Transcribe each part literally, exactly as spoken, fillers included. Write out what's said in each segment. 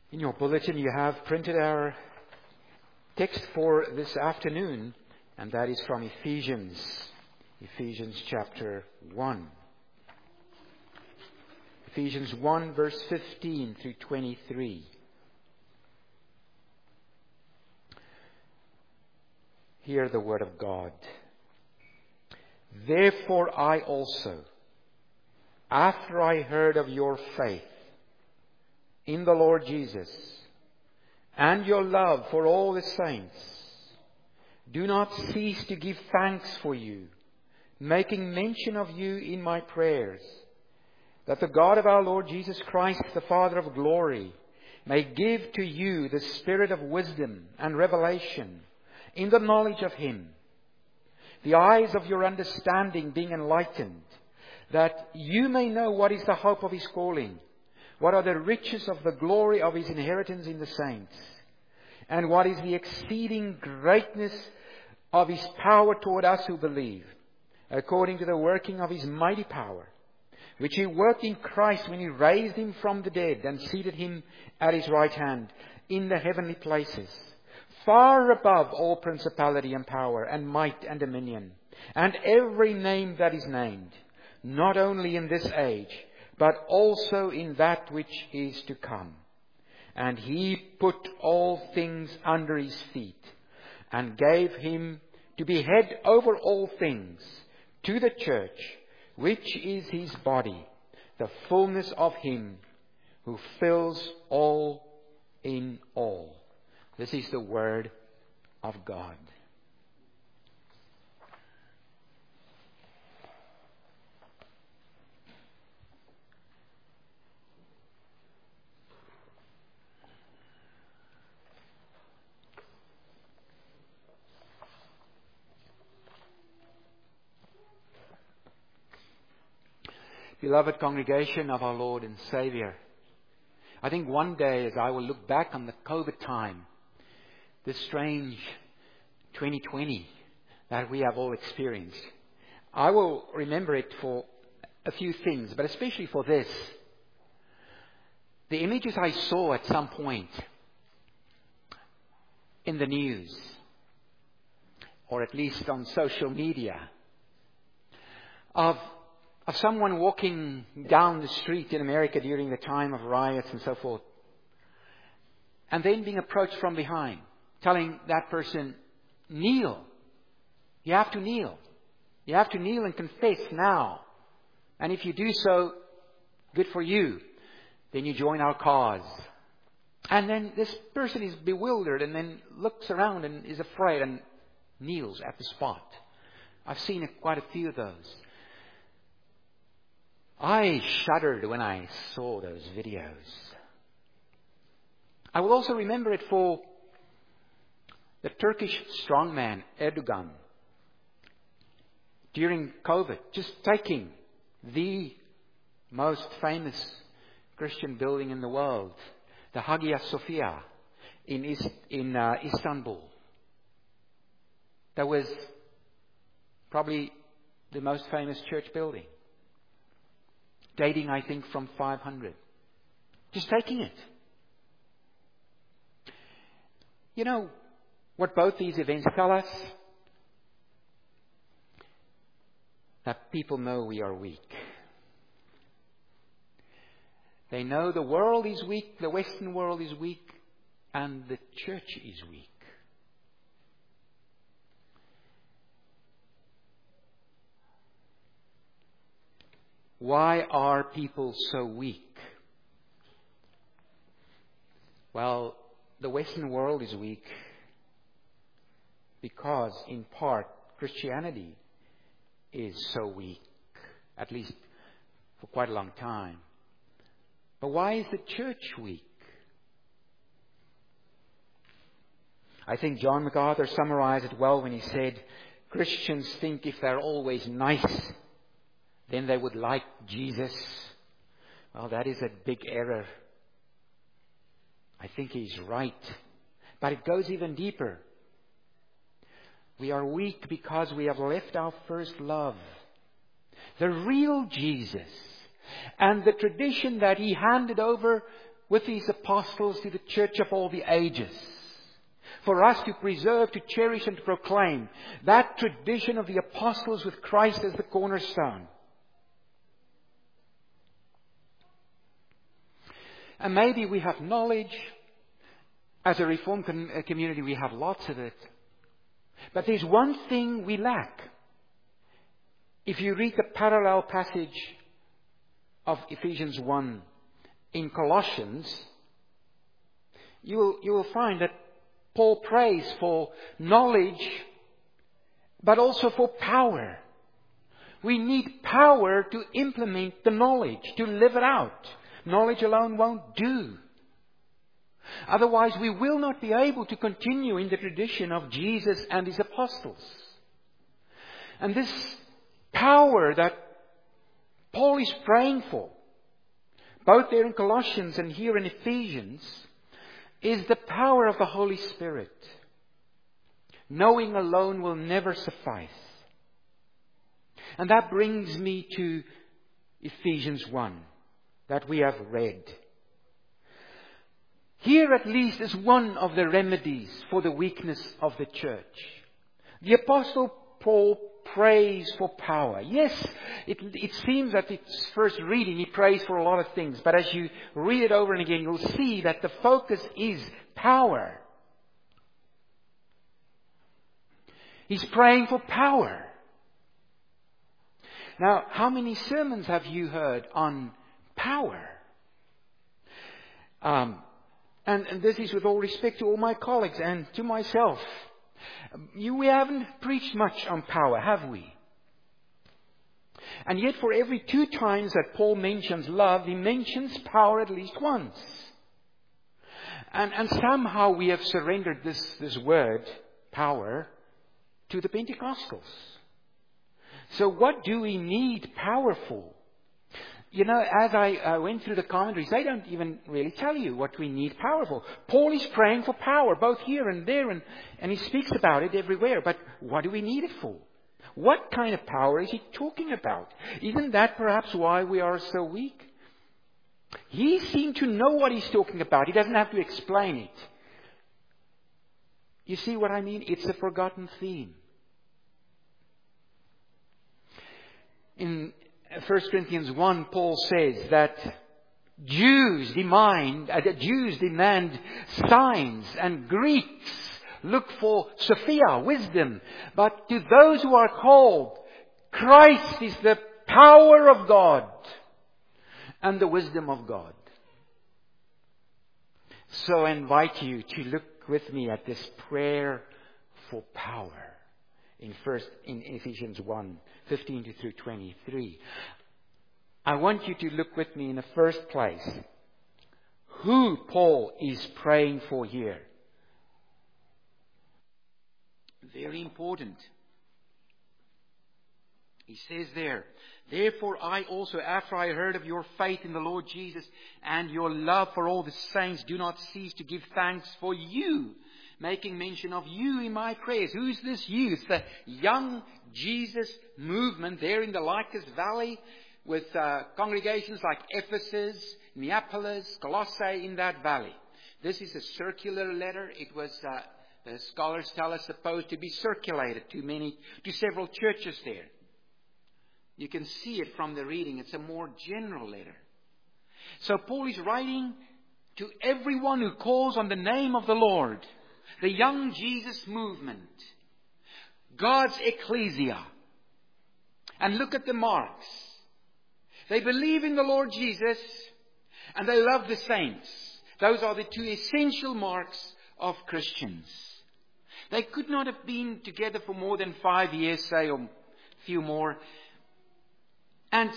In your bulletin you have printed our text for this afternoon, and that is from Ephesians, Ephesians chapter one. Ephesians one verse fifteen through twenty-three. Hear the word of God. Therefore I also, after I heard of your faith in the Lord Jesus, and your love for all the saints, do not cease to give thanks for you, making mention of you in my prayers, that the God of our Lord Jesus Christ, the Father of glory, may give to you the spirit of wisdom and revelation in the knowledge of Him, the eyes of your understanding being enlightened, that you may know what is the hope of His calling, what are the riches of the glory of His inheritance in the saints, and what is the exceeding greatness of His power toward us who believe, according to the working of His mighty power, which He worked in Christ when He raised Him from the dead and seated Him at His right hand in the heavenly places, far above all principality and power and might and dominion, and every name that is named, not only in this age, but also in that which is to come. And He put all things under His feet, and gave Him to be head over all things to the church, which is His body, the fullness of Him who fills all in all. This is the word of God. Beloved congregation of our Lord and Savior, I think one day as I will look back on the COVID time, this strange twenty twenty that we have all experienced, I will remember it for a few things, but especially for this. The images I saw at some point in the news, or at least on social media, of of someone walking down the street in America during the time of riots and so forth, and then being approached from behind, telling that person, kneel. You have to kneel. You have to kneel and confess now. And if you do so, good for you. Then you join our cause. And then this person is bewildered and then looks around and is afraid and kneels at the spot. I've seen quite a few of those. I shuddered when I saw those videos. I will also remember it for the Turkish strongman Erdogan during COVID, just taking the most famous Christian building in the world, the Hagia Sophia in Is- in uh, Istanbul. That was probably the most famous church building, dating, I think, from five hundred. Just taking it. You know what both these events tell us? That people know we are weak. They know the world is weak, the Western world is weak, and the church is weak. Why are people so weak? Well, the Western world is weak because, in part, Christianity is so weak, at least for quite a long time. But why is the church weak? I think John MacArthur summarized it well when he said, Christians think if they're always nice, then they would like Jesus. Well, that is a big error. I think he's right. But it goes even deeper. We are weak because we have left our first love. The real Jesus and the tradition that He handed over with these apostles to the church of all the ages. For us to preserve, to cherish and to proclaim that tradition of the apostles with Christ as the cornerstone. And maybe we have knowledge. As a Reformed com- community, we have lots of it. But there's one thing we lack. If you read the parallel passage of Ephesians one in Colossians, you will, you will find that Paul prays for knowledge, but also for power. We need power to implement the knowledge, to live it out. Knowledge alone won't do. Otherwise, we will not be able to continue in the tradition of Jesus and His apostles. And this power that Paul is praying for, both there in Colossians and here in Ephesians, is the power of the Holy Spirit. Knowing alone will never suffice. And that brings me to Ephesians one that we have read. Here at least is one of the remedies for the weakness of the church. The Apostle Paul prays for power. Yes, it, it seems at its first reading he prays for a lot of things. But as you read it over and again, you'll see that the focus is power. He's praying for power. Now, how many sermons have you heard on power? Um, and, and this is with all respect to all my colleagues and to myself. You, we haven't preached much on power, have we? And yet for every two times that Paul mentions love, he mentions power at least once. And, and somehow we have surrendered this, this word, power, to the Pentecostals. So what do we need power for? You know, as I uh, went through the commentaries, they don't even really tell you what we need power for. Paul is praying for power, both here and there, and, and he speaks about it everywhere. But what do we need it for? What kind of power is he talking about? Isn't that perhaps why we are so weak? He seemed to know what he's talking about. He doesn't have to explain it. You see what I mean? It's a forgotten theme. In First Corinthians one, Paul says that Jews demand, uh, Jews demand signs, and Greeks look for Sophia, wisdom. But to those who are called, Christ is the power of God and the wisdom of God. So I invite you to look with me at this prayer for power in first in Ephesians one, fifteen to through twenty-three. I want you to look with me in the first place who Paul is praying for here. Very important. He says there, therefore I also, after I heard of your faith in the Lord Jesus and your love for all the saints, do not cease to give thanks for you, making mention of you in my prayers. Who's this you? It's the young Jesus movement there in the Lycus Valley, with uh, congregations like Ephesus, Neapolis, Colossae in that valley. This is a circular letter. It was, uh, the scholars tell us, supposed to be circulated to many, to several churches there. You can see it from the reading. It's a more general letter. So Paul is writing to everyone who calls on the name of the Lord. The young Jesus movement. God's ecclesia. And look at the marks. They believe in the Lord Jesus and they love the saints. Those are the two essential marks of Christians. They could not have been together for more than five years, say, or a few more. And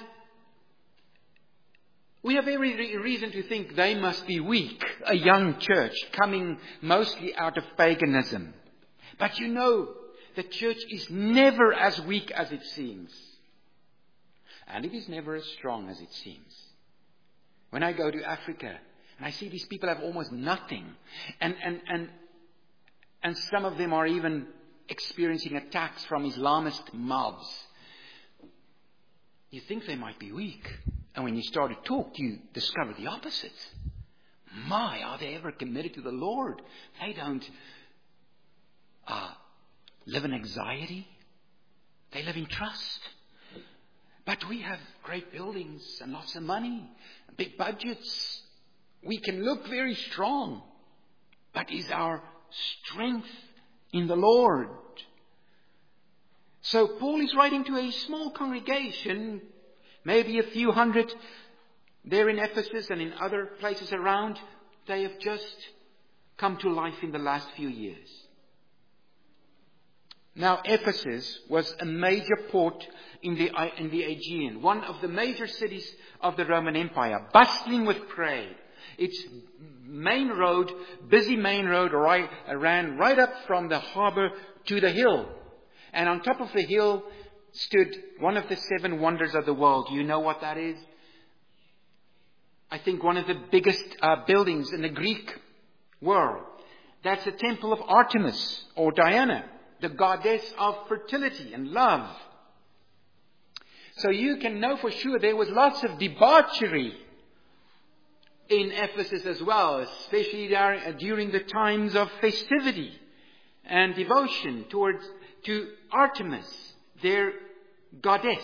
we have every reason to think they must be weak, a young church coming mostly out of paganism. But you know, the church is never as weak as it seems. And it is never as strong as it seems. When I go to Africa and I see these people have almost nothing, and and and and some of them are even experiencing attacks from Islamist mobs, you think they might be weak. And when you start to talk, you discover the opposite. My, are they ever committed to the Lord? They don't uh, live in anxiety. They live in trust. But we have great buildings and lots of money, big budgets. We can look very strong. But is our strength in the Lord? So Paul is writing to a small congregation, maybe a few hundred there in Ephesus and in other places around. They have just come to life in the last few years. Now, Ephesus was a major port in the, in the Aegean, one of the major cities of the Roman Empire, bustling with trade. Its main road, busy main road, right, ran right up from the harbour to the hill. And on top of the hill stood one of the seven wonders of the world. Do you know what that is? I think one of the biggest uh, buildings in the Greek world. That's the temple of Artemis or Diana, the goddess of fertility and love. So you can know for sure there was lots of debauchery in Ephesus as well, especially during the times of festivity and devotion towards to Artemis, their goddess.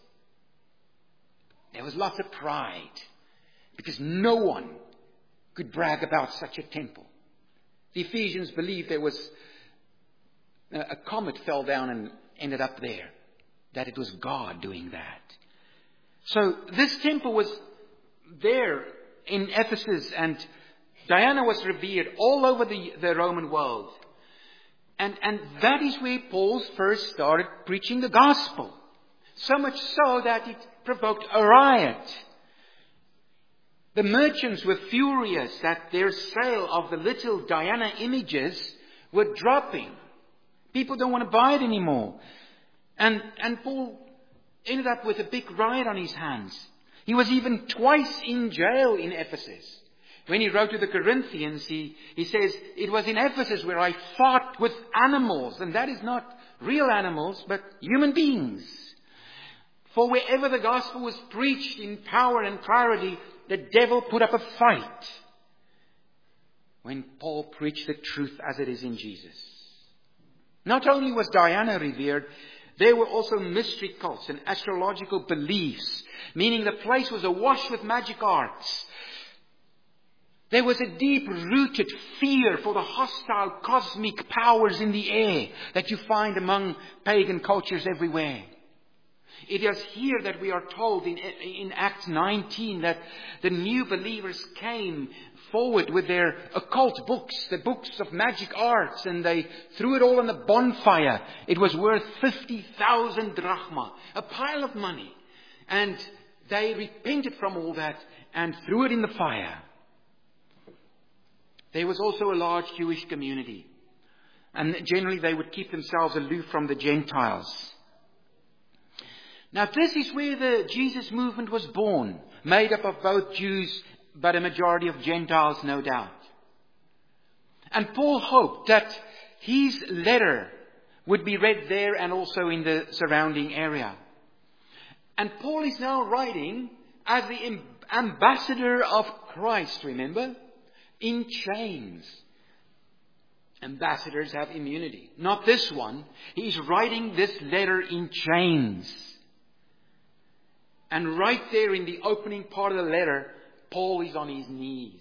There was lots of pride because no one could brag about such a temple. The Ephesians believed there was a comet fell down and ended up there, that it was God doing that. So this temple was there in Ephesus, and Diana was revered all over the, the Roman world. And, and that is where Paul first started preaching the gospel. So much so that it provoked a riot. The merchants were furious that their sale of the little Diana images were dropping. People don't want to buy it anymore. And, and Paul ended up with a big riot on his hands. He was even twice in jail in Ephesus. When he wrote to the Corinthians, he, he says, it was in Ephesus where I fought with animals. And that is not real animals, but human beings. For wherever the gospel was preached in power and clarity, the devil put up a fight. When Paul preached the truth as it is in Jesus. Not only was Diana revered, there were also mystery cults and astrological beliefs, meaning the place was awash with magic arts. There was a deep-rooted fear for the hostile cosmic powers in the air that you find among pagan cultures everywhere. It is here that we are told in, in Acts nineteen that the new believers came forward with their occult books, the books of magic arts, and they threw it all on the bonfire. It was worth fifty thousand drachma, a pile of money. And they repented from all that and threw it in the fire. There was also a large Jewish community. And generally they would keep themselves aloof from the Gentiles. Now this is where the Jesus movement was born, made up of both Jews, but a majority of Gentiles, no doubt. And Paul hoped that his letter would be read there and also in the surrounding area. And Paul is now writing as the ambassador of Christ, remember? In chains. Ambassadors have immunity. Not this one. He's writing this letter in chains. And right there in the opening part of the letter, Paul is on his knees.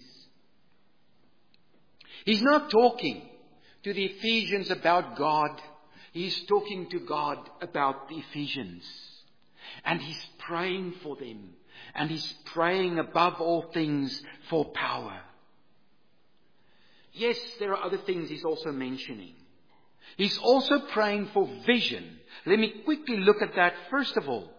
He's not talking to the Ephesians about God. He's talking to God about the Ephesians. And he's praying for them. And he's praying above all things for power. Yes, there are other things he's also mentioning. He's also praying for vision. Let me quickly look at that first of all.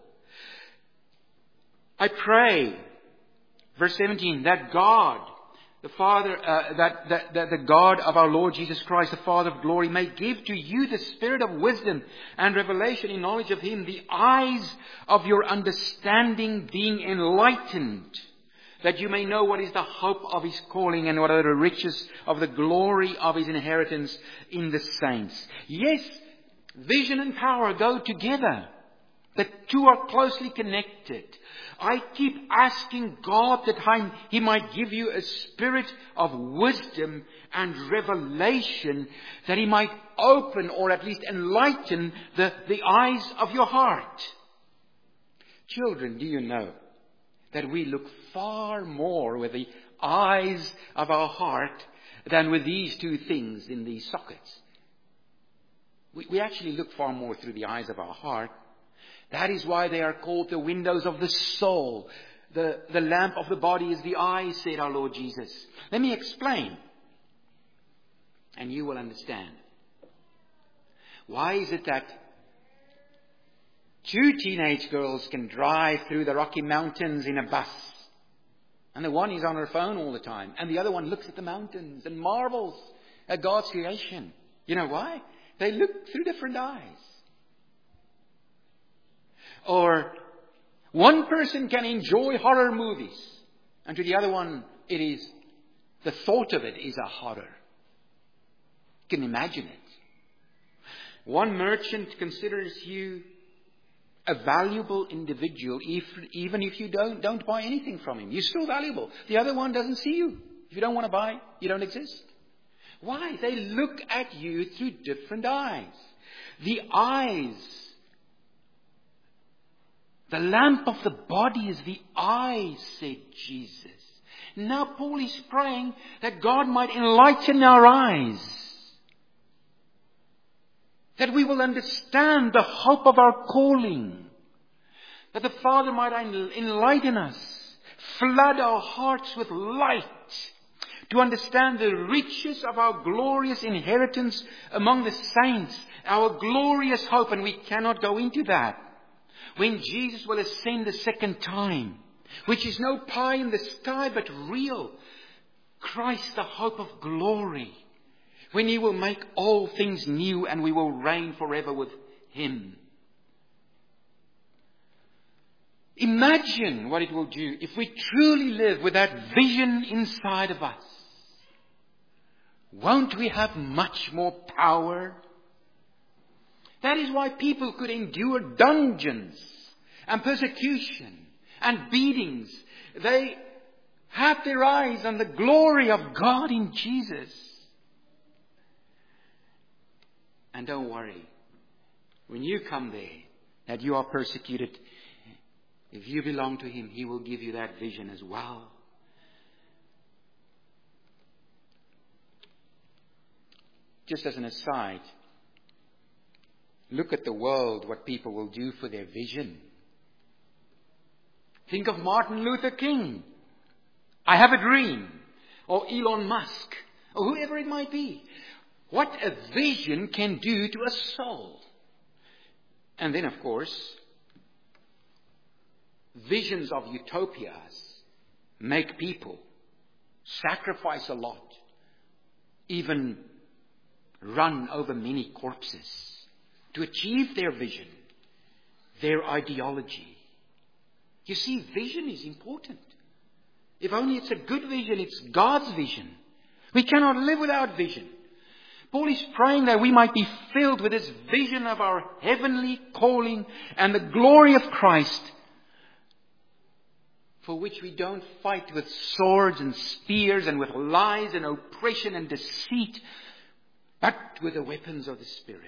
I pray, verse seventeen, that God, the Father, uh, that, that, that the God of our Lord Jesus Christ, the Father of glory, may give to you the spirit of wisdom and revelation in knowledge of Him, the eyes of your understanding being enlightened, that you may know what is the hope of His calling and what are the riches of the glory of His inheritance in the saints. Yes, vision and power go together. The two are closely connected. I keep asking God that I, He might give you a spirit of wisdom and revelation, that He might open or at least enlighten the, the eyes of your heart. Children, do you know that we look far more with the eyes of our heart than with these two things in these sockets? We, we actually look far more through the eyes of our heart. That is why they are called the windows of the soul. The, the lamp of the body is the eye, said our Lord Jesus. Let me explain, and you will understand. Why is it that two teenage girls can drive through the Rocky Mountains in a bus, and the one is on her phone all the time, and the other one looks at the mountains and marvels at God's creation? You know why? They look through different eyes. Or one person can enjoy horror movies, and to the other one, it is, the thought of it is a horror. You can imagine it. One merchant considers you a valuable individual, if, even if you don't, don't buy anything from him. You're still valuable. The other one doesn't see you. If you don't want to buy, you don't exist. Why? They look at you through different eyes. The eyes, the lamp of the body is the eye, said Jesus. Now Paul is praying that God might enlighten our eyes, that we will understand the hope of our calling, that the Father might enlighten us, flood our hearts with light, to understand the riches of our glorious inheritance among the saints, our glorious hope. And we cannot go into that when Jesus will ascend the second time, which is no pie in the sky, but real. Christ, the hope of glory, when He will make all things new and we will reign forever with Him. Imagine what it will do if we truly live with that vision inside of us. Won't we have much more power? That is why people could endure dungeons and persecution and beatings. They have their eyes on the glory of God in Jesus. And don't worry, when you come there, that you are persecuted, if you belong to Him, He will give you that vision as well. Just as an aside, look at the world, what people will do for their vision. Think of Martin Luther King. I have a dream. Or Elon Musk. Or whoever it might be. What a vision can do to a soul. And then, of course, visions of utopias make people sacrifice a lot. Even run over many corpses to achieve their vision, their ideology. You see, vision is important. If only it's a good vision, it's God's vision. We cannot live without vision. Paul is praying that we might be filled with this vision of our heavenly calling and the glory of Christ, for which we don't fight with swords and spears and with lies and oppression and deceit, but with the weapons of the Spirit.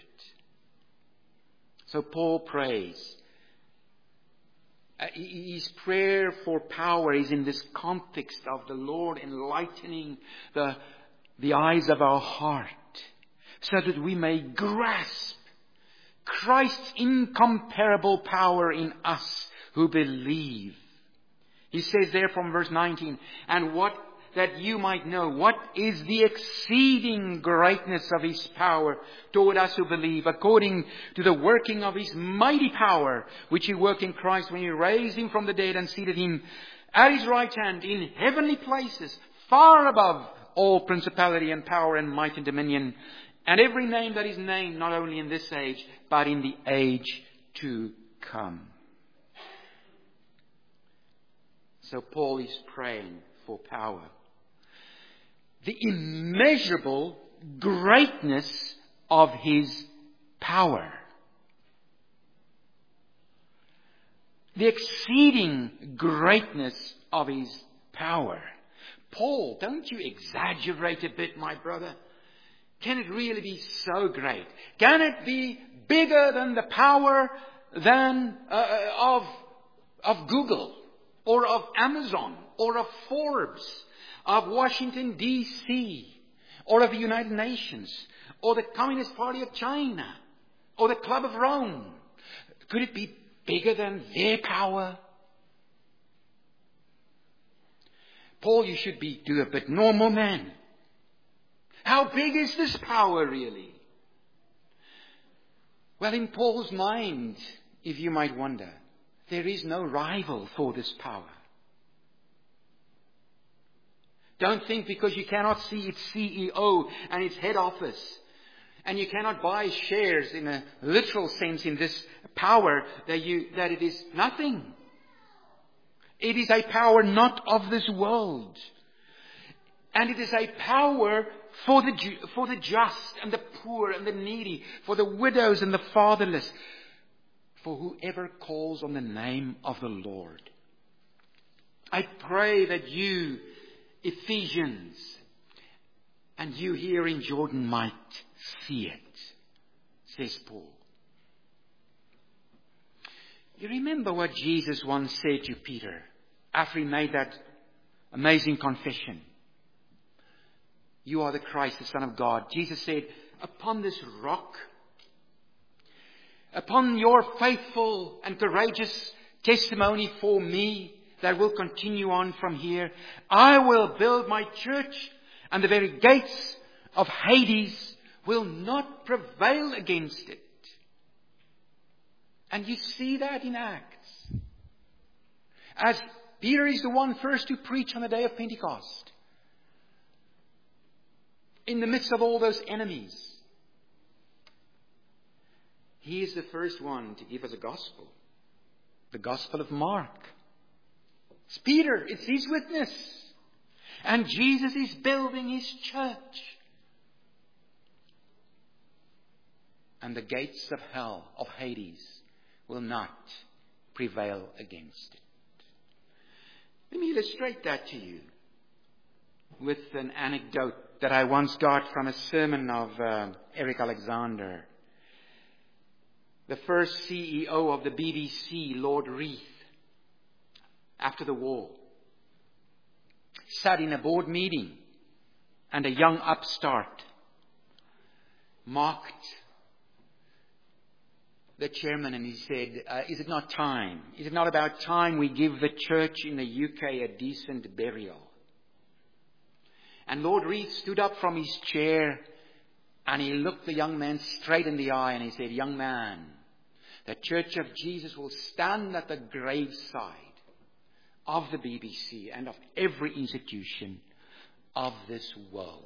So Paul prays. Uh, his prayer for power is in this context of the Lord enlightening the, the eyes of our heart, so that we may grasp Christ's incomparable power in us who believe. He says there from verse nineteen, and what that you might know what is the exceeding greatness of His power toward us who believe, according to the working of His mighty power, which He worked in Christ when He raised Him from the dead and seated Him at His right hand in heavenly places, far above all principality and power and might and dominion, and every name that is named, not only in this age, but in the age to come. So Paul is praying for power. The immeasurable greatness of His power. The exceeding greatness of His power. Paul, don't you exaggerate a bit, my brother? Can it really be so great? Can it be bigger than the power than uh, of, of Google or of Amazon or of Forbes, of Washington, D C, or of the United Nations, or the Communist Party of China, or the Club of Rome? Could it be bigger than their power? Paul, you should be do a bit normal, man. How big is this power really? Well, in Paul's mind, if you might wonder, there is no rival for this power. Don't think because you cannot see its C E O and its head office, and you cannot buy shares in a literal sense in this power, that you that it is nothing. It is a power not of this world. And it is a power for the, for the just and the poor and the needy, for the widows and the fatherless, for whoever calls on the name of the Lord. I pray that you, Ephesians, and you here in Jordan might see it, says Paul. You remember what Jesus once said to Peter after he made that amazing confession. You are the Christ, the Son of God. Jesus said, upon this rock, upon your faithful and courageous testimony for me that will continue on from here, I will build my church, and the very gates of Hades will not prevail against it. And you see that in Acts. As Peter is the one first to preach on the day of Pentecost, in the midst of all those enemies, he is the first one to give us a gospel. The Gospel of Mark. It's Peter. It's his witness. And Jesus is building his church. And the gates of hell, of Hades, will not prevail against it. Let me illustrate that to you with an anecdote that I once got from a sermon of uh, Eric Alexander. The first C E O of the B B C, Lord Reith, after the war, sat in a board meeting, and a young upstart mocked the chairman, and he said, uh, is it not time? Is it not about time we give the church in the U K a decent burial? And Lord Reith stood up from his chair, and he looked the young man straight in the eye, and he said, young man, the Church of Jesus will stand at the graveside of the B B C and of every institution of this world.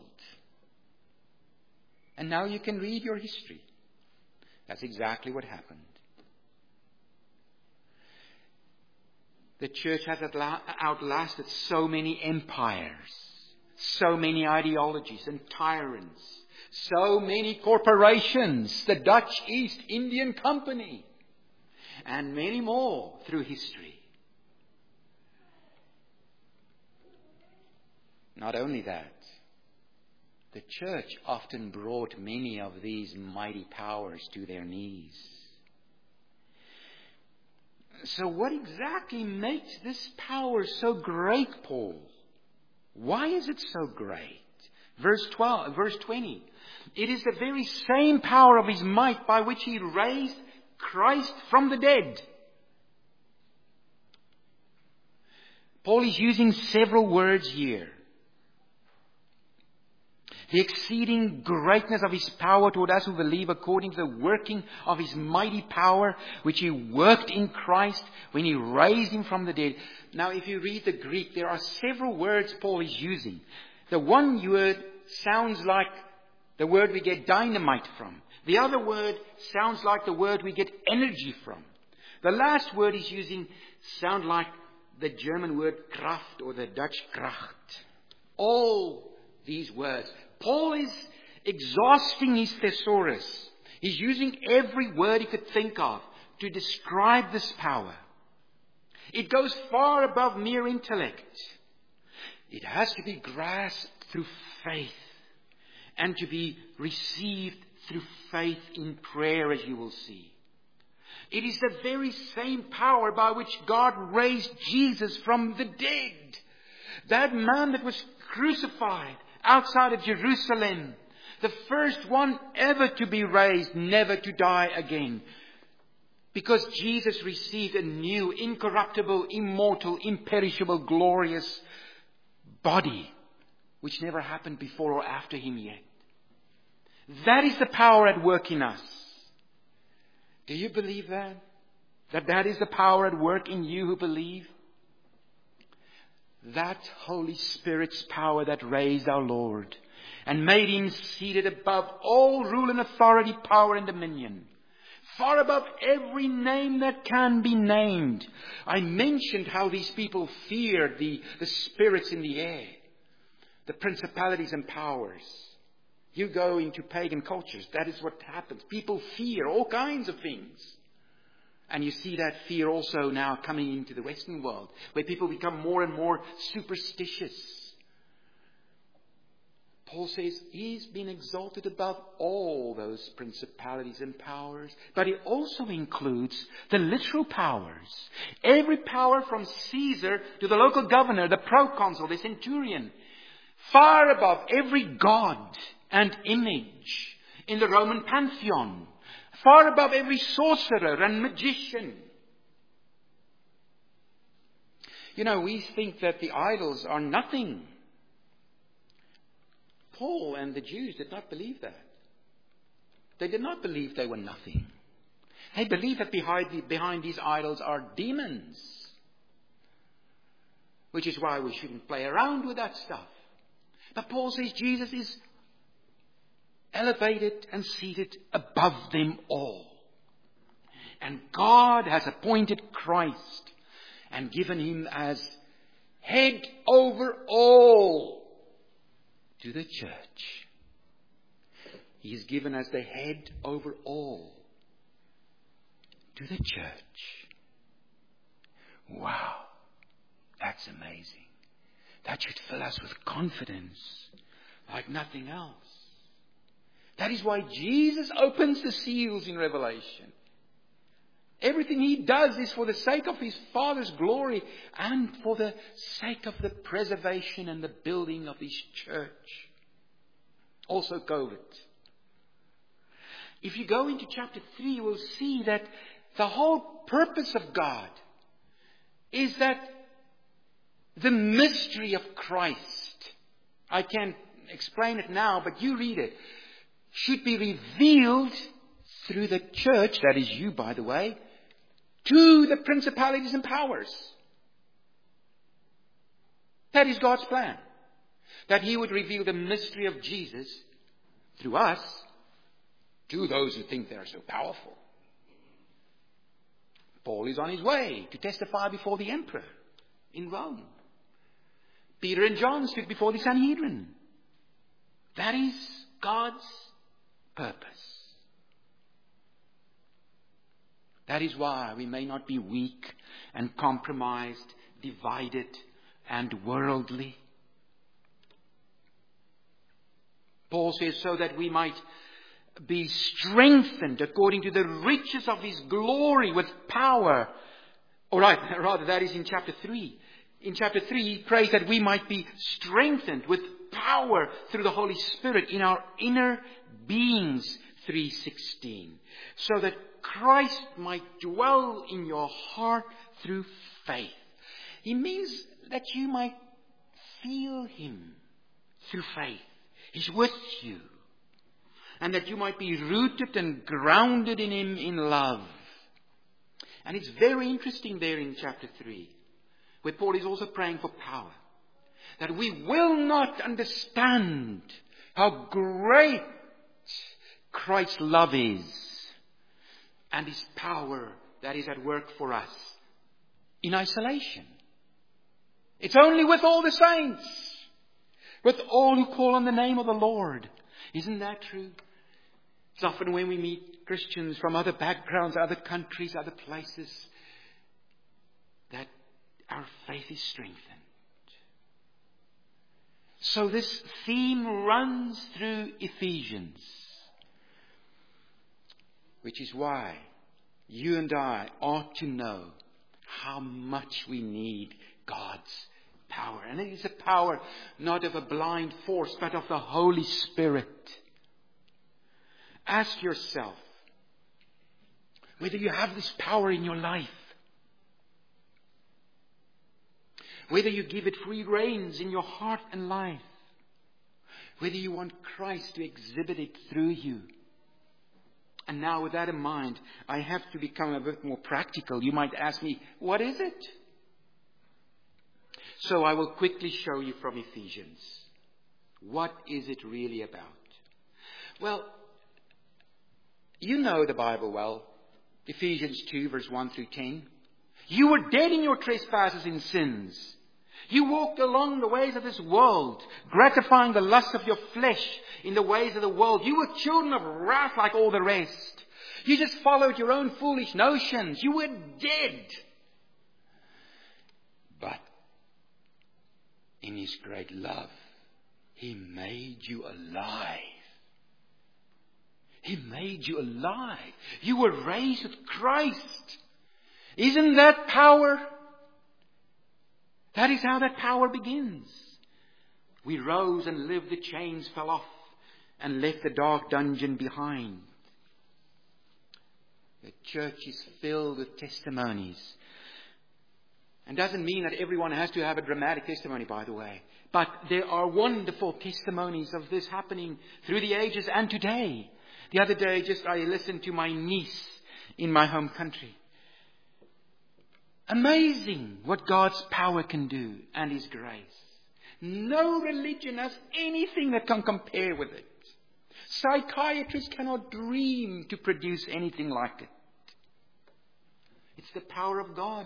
And now you can read your history. That's exactly what happened. The church has outlasted so many empires, so many ideologies and tyrants, so many corporations, the Dutch East Indian Company, and many more through history. Not only that, the church often brought many of these mighty powers to their knees. So what exactly makes this power so great, Paul? Why is it so great? Verse twelve, verse twenty. It is the very same power of his might by which he raised Christ from the dead. Paul is using several words here. The exceeding greatness of his power toward us who believe, according to the working of his mighty power, which he worked in Christ when he raised him from the dead. Now, if you read the Greek, there are several words Paul is using. The one word sounds like the word we get dynamite from. The other word sounds like the word we get energy from. The last word he's using sounds like the German word Kraft or the Dutch Kracht. All these words. Paul is exhausting his thesaurus. He's using every word he could think of to describe this power. It goes far above mere intellect. It has to be grasped through faith and to be received through faith in prayer, as you will see. It is the very same power by which God raised Jesus from the dead. That man that was crucified outside of Jerusalem, the first one ever to be raised, never to die again. Because Jesus received a new, incorruptible, immortal, imperishable, glorious body, which never happened before or after him yet. That is the power at work in us. Do you believe that? That that is the power at work in you who believe? That Holy Spirit's power that raised our Lord and made him seated above all rule and authority, power and dominion. Far above every name that can be named. I mentioned how these people feared the, the spirits in the air, the principalities and powers. You go into pagan cultures, that is what happens. People fear all kinds of things. And you see that fear also now coming into the Western world, where people become more and more superstitious. Paul says he's been exalted above all those principalities and powers. But it also includes the literal powers. Every power from Caesar to the local governor, the proconsul, the centurion. Far above every god and image in the Roman pantheon. Far above every sorcerer and magician. You know, we think that the idols are nothing. Paul and the Jews did not believe that. They did not believe they were nothing. They believed that behind, the, behind these idols are demons. Which is why we shouldn't play around with that stuff. But Paul says Jesus is elevated and seated above them all. And God has appointed Christ and given him as head over all to the church. He is given as the head over all to the church. Wow, that's amazing. That should fill us with confidence like nothing else. That is why Jesus opens the seals in Revelation. Everything he does is for the sake of his Father's glory and for the sake of the preservation and the building of his church. Also COVID. If you go into chapter three, you will see that the whole purpose of God is that the mystery of Christ, I can't explain it now, but you read it, should be revealed through the church, that is you, by the way, to the principalities and powers. That is God's plan. That he would reveal the mystery of Jesus through us to those who think they are so powerful. Paul is on his way to testify before the emperor in Rome. Peter and John stood before the Sanhedrin. That is God's purpose. That is why we may not be weak and compromised, divided and worldly. Paul says so that we might be strengthened according to the riches of his glory with power. All right, rather that is in chapter three. In chapter three, he prays that we might be strengthened with power through the Holy Spirit in our inner beings, three sixteen. So that Christ might dwell in your heart through faith. He means that you might feel him through faith. He's with you. And that you might be rooted and grounded in him in love. And it's very interesting there in chapter three, where Paul is also praying for power. That we will not understand how great Christ's love is and his power that is at work for us in isolation. It's only with all the saints, with all who call on the name of the Lord. Isn't that true? It's often when we meet Christians from other backgrounds, other countries, other places, that our faith is strengthened. So this theme runs through Ephesians, which is why you and I ought to know how much we need God's power. And it is a power not of a blind force, but of the Holy Spirit. Ask yourself whether you have this power in your life. Whether you give it free reins in your heart and life. Whether you want Christ to exhibit it through you. And now with that in mind, I have to become a bit more practical. You might ask me, what is it? So I will quickly show you from Ephesians. What is it really about? Well, you know the Bible well. Ephesians two, verse one through ten. You were dead in your trespasses and sins. You walked along the ways of this world, gratifying the lust of your flesh in the ways of the world. You were children of wrath like all the rest. You just followed your own foolish notions. You were dead. But in His great love, He made you alive. He made you alive. You were raised with Christ. Isn't that power? That is how that power begins. We rose and lived, the chains fell off and left the dark dungeon behind. The church is filled with testimonies. And doesn't mean that everyone has to have a dramatic testimony, by the way. But there are wonderful testimonies of this happening through the ages and today. The other day, just I listened to my niece in my home country. Amazing what God's power can do and His grace. No religion has anything that can compare with it. Psychiatrists cannot dream to produce anything like it. It's the power of God.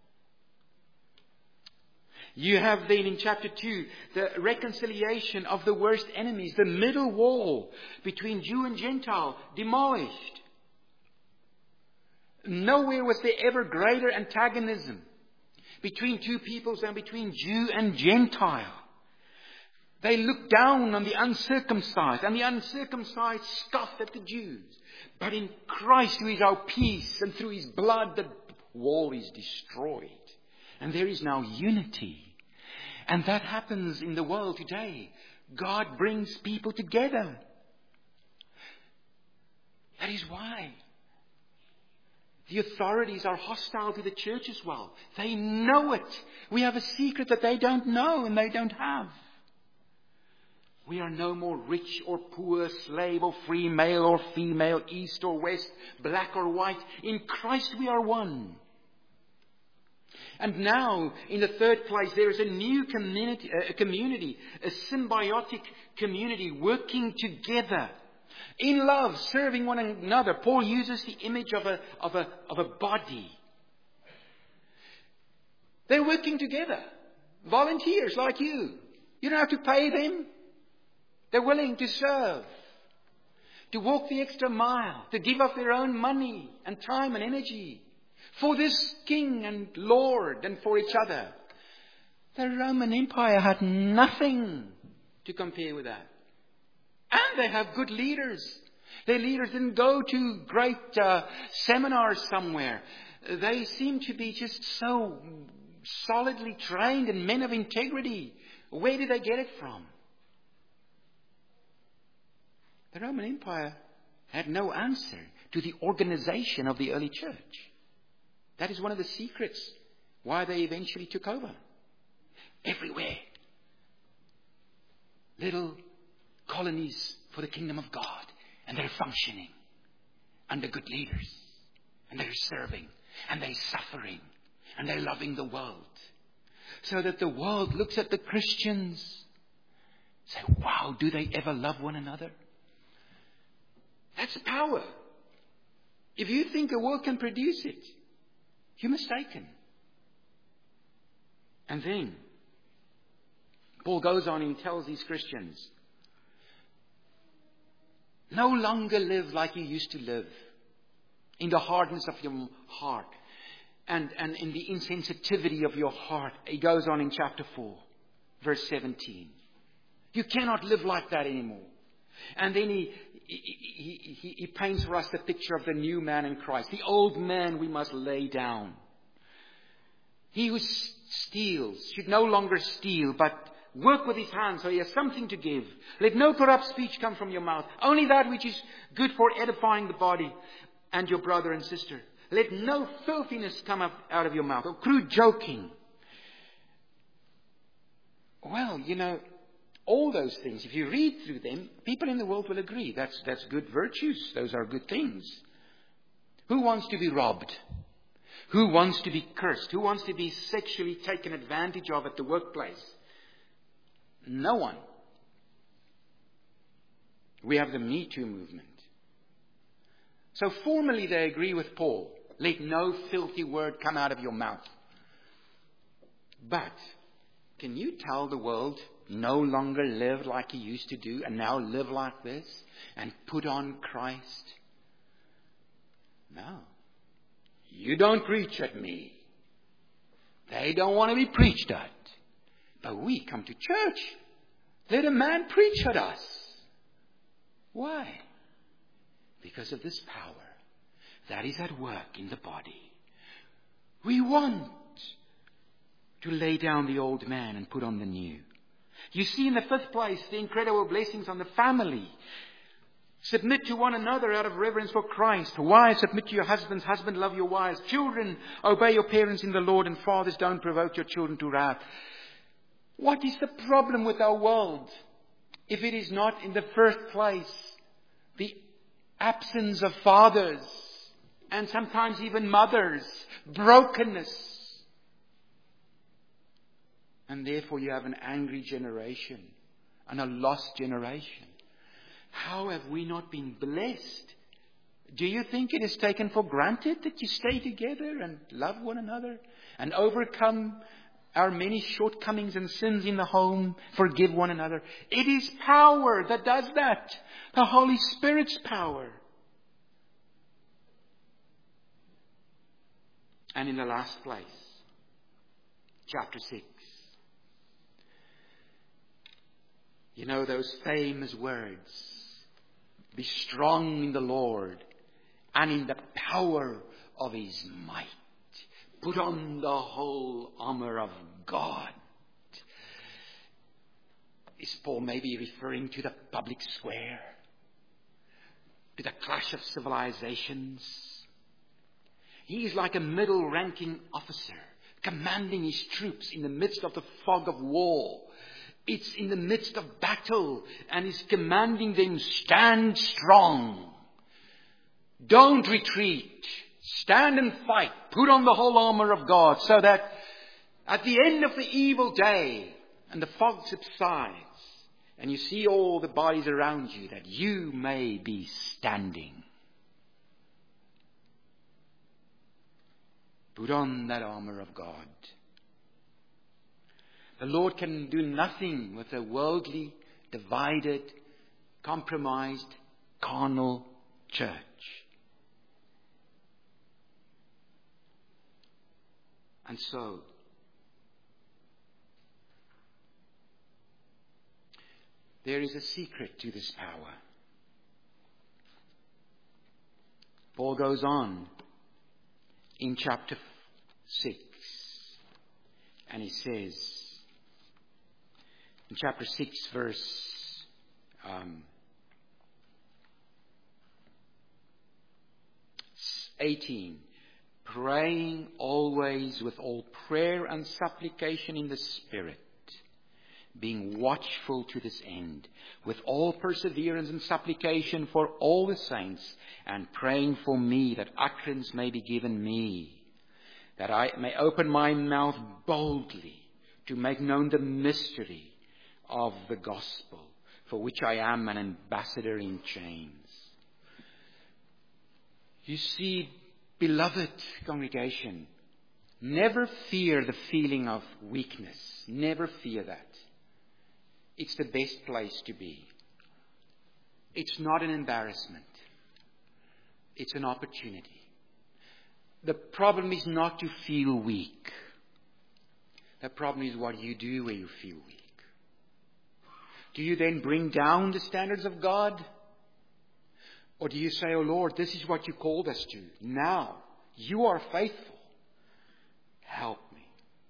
You have then in chapter two the reconciliation of the worst enemies, the middle wall between Jew and Gentile demolished. Nowhere was there ever greater antagonism between two peoples than between Jew and Gentile. They looked down on the uncircumcised, and the uncircumcised scoffed at the Jews. But in Christ, who is our peace, and through His blood, the wall is destroyed. And there is now unity. And that happens in the world today. God brings people together. That is why the authorities are hostile to the church as well. They know it. We have a secret that they don't know and they don't have. We are no more rich or poor, slave or free, male or female, east or west, black or white. In Christ we are one. And now, in the third place, there is a new community, a community, a symbiotic community working together. In love, serving one another. Paul uses the image of a, of a, of a body. They're working together. Volunteers like you. You don't have to pay them. They're willing to serve. To walk the extra mile. To give up their own money and time and energy. For this King and Lord and for each other. The Roman Empire had nothing to compare with that. And they have good leaders. Their leaders didn't go to great uh, seminars somewhere. They seem to be just so solidly trained and men of integrity. Where did they get it from? The Roman Empire had no answer to the organization of the early church. That is one of the secrets why they eventually took over. Everywhere. Little colonies for the kingdom of God. And they're functioning under good leaders. And they're serving. And they're suffering. And they're loving the world. So that the world looks at the Christians. Say, wow, do they ever love one another? That's power. If you think the world can produce it, you're mistaken. And then, Paul goes on and he tells these Christians, no longer live like you used to live, in the hardness of your heart. and, and in the insensitivity of your heart. He goes on in chapter four, verse seventeen. You cannot live like that anymore. And then he, he, he, he paints for us the picture of the new man in Christ. The old man we must lay down. He who steals should no longer steal, but work with his hands so he has something to give. Let no corrupt speech come from your mouth. Only that which is good for edifying the body and your brother and sister. Let no filthiness come up out of your mouth, or crude joking. Well, you know, all those things, if you read through them, people in the world will agree. That's, that's good virtues. Those are good things. Who wants to be robbed? Who wants to be cursed? Who wants to be sexually taken advantage of at the workplace? No one. We have the Me Too movement. So formally they agree with Paul. Let no filthy word come out of your mouth. But can you tell the world no longer live like you used to do and now live like this and put on Christ? No. You don't preach at me. They don't want to be preached at. But we come to church. Let a man preach at us. Why? Because of this power that is at work in the body. We want to lay down the old man and put on the new. You see, in the fifth place, the incredible blessings on the family. Submit to one another out of reverence for Christ. Wives, submit to your husbands. Husbands, love your wives. Children, obey your parents in the Lord. And fathers, don't provoke your children to wrath. What is the problem with our world? If it is not, in the first place, the absence of fathers and sometimes even mothers, brokenness. And therefore you have an angry generation and a lost generation. How have we not been blessed? Do you think it is taken for granted that you stay together and love one another and overcome our many shortcomings and sins in the home, forgive one another? It is power that does that. The Holy Spirit's power. And in the last place, chapter six. You know those famous words. Be strong in the Lord and in the power of His might. Put on the whole armor of God. Is Paul maybe referring to the public square? To the clash of civilizations? He is like a middle-ranking officer, commanding his troops in the midst of the fog of war. It's in the midst of battle, and he's commanding them, stand strong. Don't retreat. Stand and fight. Put on the whole armor of God, so that at the end of the evil day, and the fog subsides, and you see all the bodies around you, that you may be standing. Put on that armor of God. The Lord can do nothing with a worldly, divided, compromised, carnal church. And so, there is a secret to this power. Paul goes on in chapter six, and he says, in chapter six, verse um, eighteen, praying always with all prayer and supplication in the Spirit, being watchful to this end, with all perseverance and supplication for all the saints, and praying for me that utterance may be given me, that I may open my mouth boldly to make known the mystery of the gospel, for which I am an ambassador in chains. You see, beloved congregation, never fear the feeling of weakness. Never fear that. It's the best place to be. It's not an embarrassment. It's an opportunity. the problem is not to feel weak. The problem is what you do when you feel weak. Do you then bring down the standards of God? Or do you say, oh Lord, this is what you called us to. Now, you are faithful. Help me.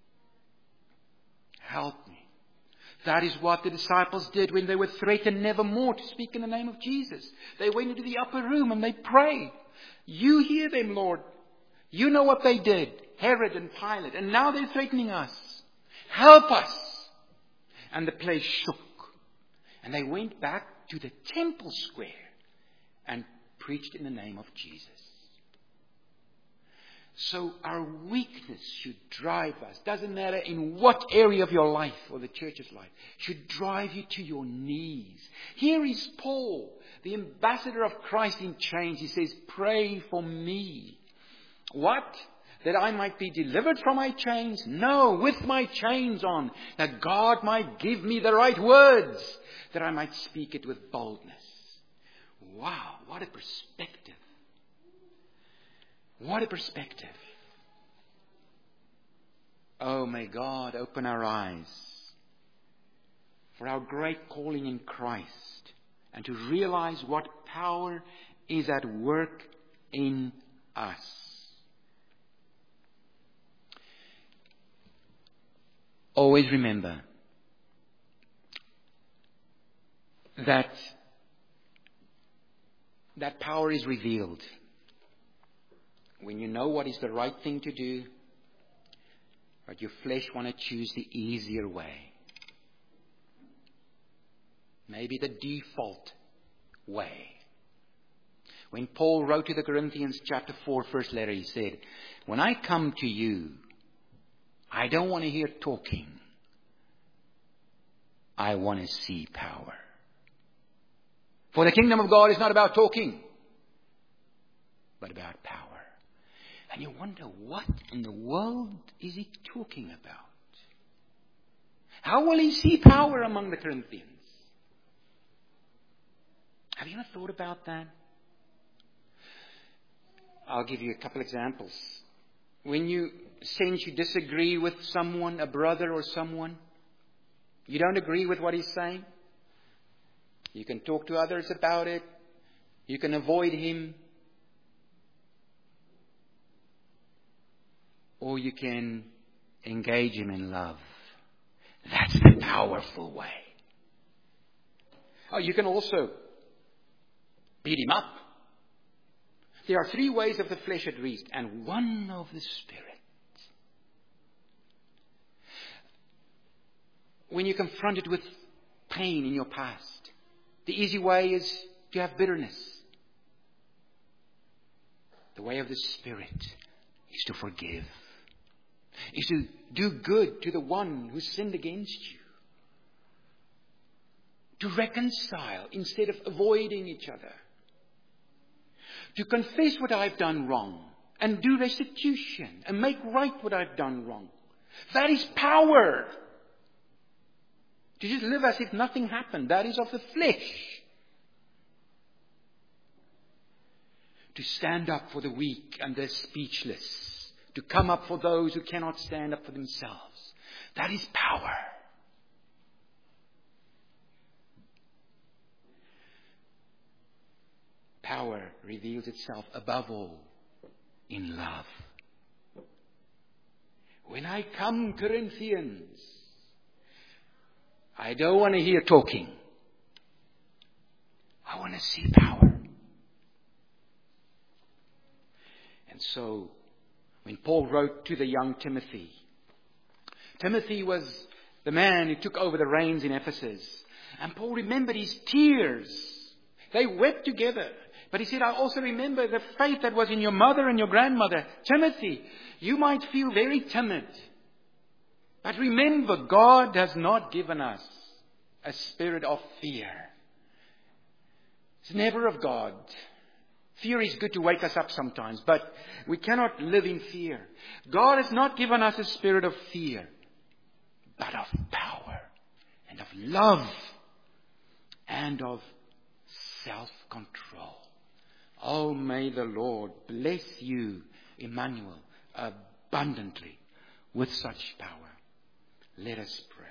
Help me. That is what the disciples did when they were threatened nevermore to speak in the name of Jesus. They went into the upper room and they prayed. You hear them, Lord. You know what they did. Herod and Pilate. And now they're threatening us. Help us. And the place shook. And they went back to the temple square and preached in the name of Jesus. So our weakness should drive us. Doesn't matter in what area of your life or the church's life. Should drive you to your knees. Here is Paul, the ambassador of Christ in chains. He says, pray for me. What? That I might be delivered from my chains? No, with my chains on. That God might give me the right words. That I might speak it with boldness. Wow, what a perspective. What a perspective. Oh, may God open our eyes for our great calling in Christ and to realize what power is at work in us. Always remember that that power is revealed when you know what is the right thing to do, but your flesh want to choose the easier way. Maybe the default way. When Paul wrote to the Corinthians chapter four, first letter, he said, when I come to you, I don't want to hear talking. I want to see power. For the kingdom of God is not about talking, but about power. And you wonder, what in the world is he talking about? How will he see power among the Corinthians? Have you ever thought about that? I'll give you a couple examples. When you sense you disagree with someone, a brother or someone, you don't agree with what he's saying, you can talk to others about it. You can avoid him. Or you can engage him in love. That's the powerful way. Oh, you can also beat him up. There are three ways of the flesh at least, and one of the Spirit. When you're confronted with pain in your past, the easy way is to have bitterness. The way of the Spirit is to forgive. Is to do good to the one who sinned against you. To reconcile instead of avoiding each other. To confess what I've done wrong and do restitution and make right what I've done wrong. That is power. To just live as if nothing happened. That is of the flesh. To stand up for the weak and the speechless. To come up for those who cannot stand up for themselves. That is power. Power reveals itself above all in love. When I come, Corinthians, I don't want to hear talking. I want to see power. And so, when Paul wrote to the young Timothy, Timothy was the man who took over the reins in Ephesus. And Paul remembered his tears. They wept together. But he said, I also remember the faith that was in your mother and your grandmother. Timothy, you might feel very timid. But remember, God has not given us a spirit of fear. It's never of God. Fear is good to wake us up sometimes, but we cannot live in fear. God has not given us a spirit of fear, but of power and of love and of self-control, Oh, may the Lord bless you, Emmanuel, abundantly with such power. Let us pray.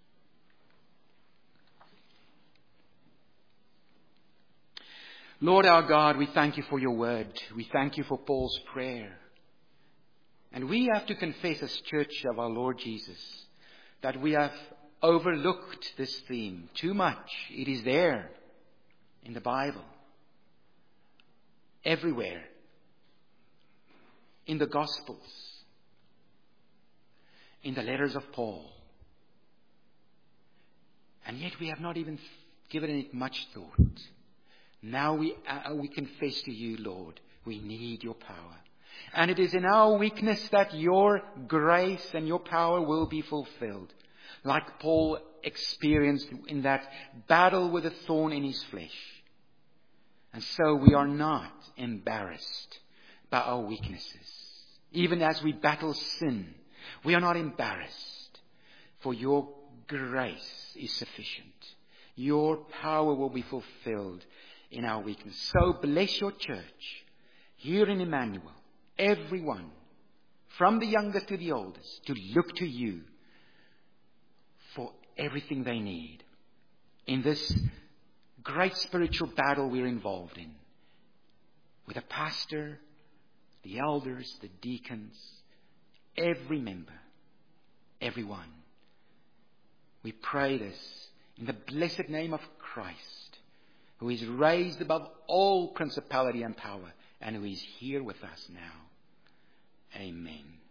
Lord our God, we thank you for your word. We thank you for Paul's prayer. And we have to confess as Church of our Lord Jesus that we have overlooked this theme too much. It is there in the Bible, everywhere, in the Gospels, in the letters of Paul. And yet we have not even given it much thought. Now we, uh, we confess to you, Lord, we need your power. And it is in our weakness that your grace and your power will be fulfilled. Like Paul experienced in that battle with a thorn in his flesh. And so we are not embarrassed by our weaknesses. Even as we battle sin, we are not embarrassed. For your grace is sufficient. Your power will be fulfilled in our weakness. So bless your church here in Emmanuel. Everyone, from the youngest to the oldest, to look to you for everything they need in this great spiritual battle we're involved in. With the pastor, the elders, the deacons, every member, everyone. We pray this in the blessed name of Christ, who is raised above all principality and power, and who is here with us now. Amen.